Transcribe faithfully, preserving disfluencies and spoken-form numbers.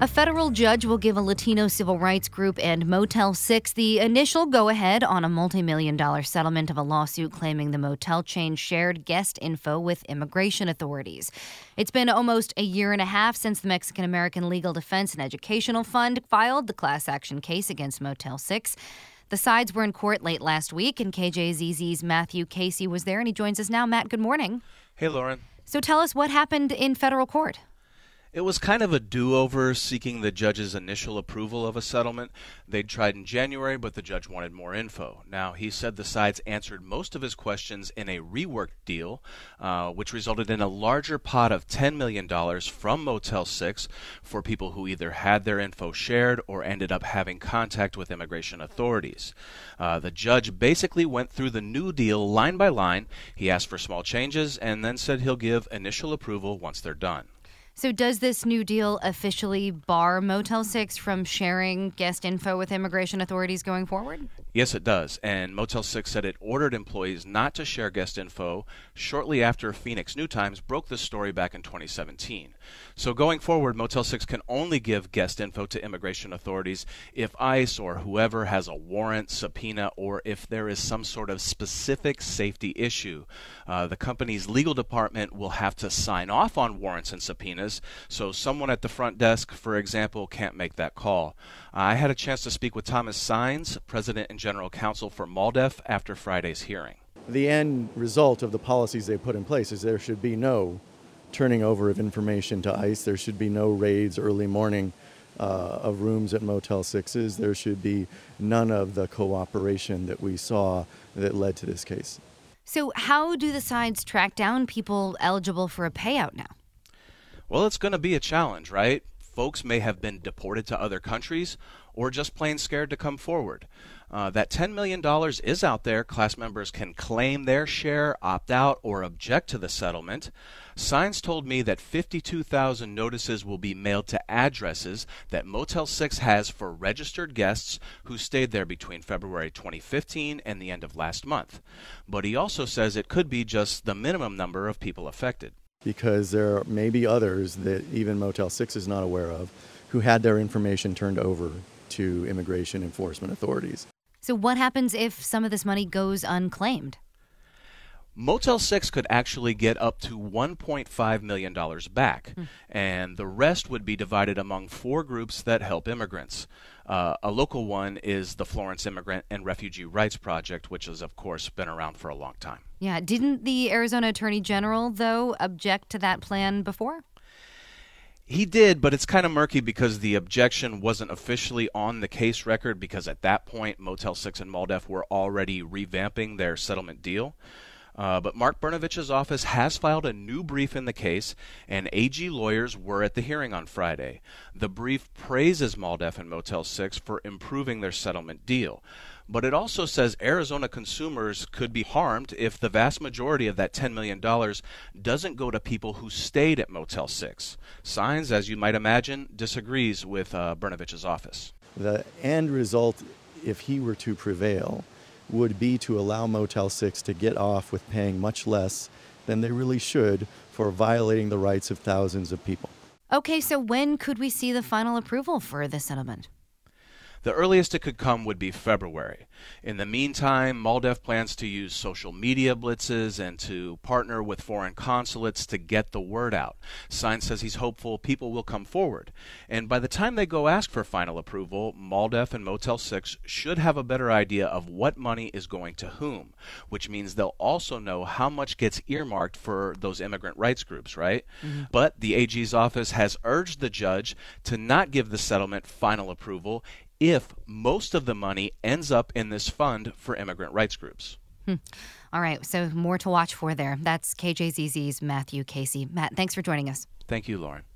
A federal judge will give a Latino civil rights group and Motel six the initial go-ahead on a multi-million dollar settlement of a lawsuit claiming the motel chain shared guest info with immigration authorities. It's been almost a year and a half since the Mexican-American Legal Defense and Educational Fund filed the class action case against Motel six. The sides were in court late last week, and K J Z Z's Matthew Casey was there, and he joins us now. Matt, good morning. Hey, Lauren. So tell us what happened in federal court. It was kind of a do-over seeking the judge's initial approval of a settlement. They'd tried in January, but the judge wanted more info. Now, he said the sides answered most of his questions in a reworked deal, uh, which resulted in a larger pot of ten million dollars from Motel six for people who either had their info shared or ended up having contact with immigration authorities. Uh, the judge basically went through the new deal line by line. He asked for small changes and then said he'll give initial approval once they're done. So does this new deal officially bar Motel six from sharing guest info with immigration authorities going forward? Yes, it does. And Motel six said it ordered employees not to share guest info shortly after Phoenix New Times broke this story back in twenty seventeen. So going forward, Motel six can only give guest info to immigration authorities if ICE or whoever has a warrant, subpoena, or if there is some sort of specific safety issue. Uh, the company's legal department will have to sign off on warrants and subpoenas, so someone at the front desk, for example, can't make that call. Uh, I had a chance to speak with Thomas Saenz, President and General Counsel for MALDEF, after Friday's hearing. The end result of the policies they put in place is there should be no turning over of information to ICE. There should be no raids early morning uh, of rooms at Motel sixes. There should be none of the cooperation that we saw that led to this case. So how do the sides track down people eligible for a payout now? Well, it's going to be a challenge, right? Folks may have been deported to other countries or just plain scared to come forward. Uh, that ten million dollars is out there. Class members can claim their share, opt out, or object to the settlement. Saenz told me that fifty-two thousand notices will be mailed to addresses that Motel six has for registered guests who stayed there between February twenty fifteen and the end of last month. But he also says it could be just the minimum number of people affected. Because there may be others that even Motel six is not aware of who had their information turned over to immigration enforcement authorities. So what happens if some of this money goes unclaimed? Motel six could actually get up to one point five million dollars back, hmm. and the rest would be divided among four groups that help immigrants. Uh, a local one is the Florence Immigrant and Refugee Rights Project, which has, of course, been around for a long time. Yeah. Didn't the Arizona Attorney General, though, object to that plan before? He did, but it's kind of murky because the objection wasn't officially on the case record because at that point, Motel six and MALDEF were already revamping their settlement deal. Uh, but Mark Brnovich's office has filed a new brief in the case, and A G lawyers were at the hearing on Friday. The brief praises MALDEF and Motel six for improving their settlement deal. But it also says Arizona consumers could be harmed if the vast majority of that ten million dollars doesn't go to people who stayed at Motel six. Saenz, as you might imagine, disagrees with uh, Brnovich's office. The end result, if he were to prevail, would be to allow Motel six to get off with paying much less than they really should for violating the rights of thousands of people. Okay, so when could we see the final approval for this settlement? The earliest it could come would be February. In the meantime, MALDEF plans to use social media blitzes and to partner with foreign consulates to get the word out. Saenz says he's hopeful people will come forward. And by the time they go ask for final approval, MALDEF and Motel six should have a better idea of what money is going to whom, which means they'll also know how much gets earmarked for those immigrant rights groups, right? Mm-hmm. But the A G's office has urged the judge to not give the settlement final approval if most of the money ends up in this fund for immigrant rights groups. Hmm. All right, so more to watch for there. That's K J Z Z's Matthew Casey. Matt, thanks for joining us. Thank you, Lauren.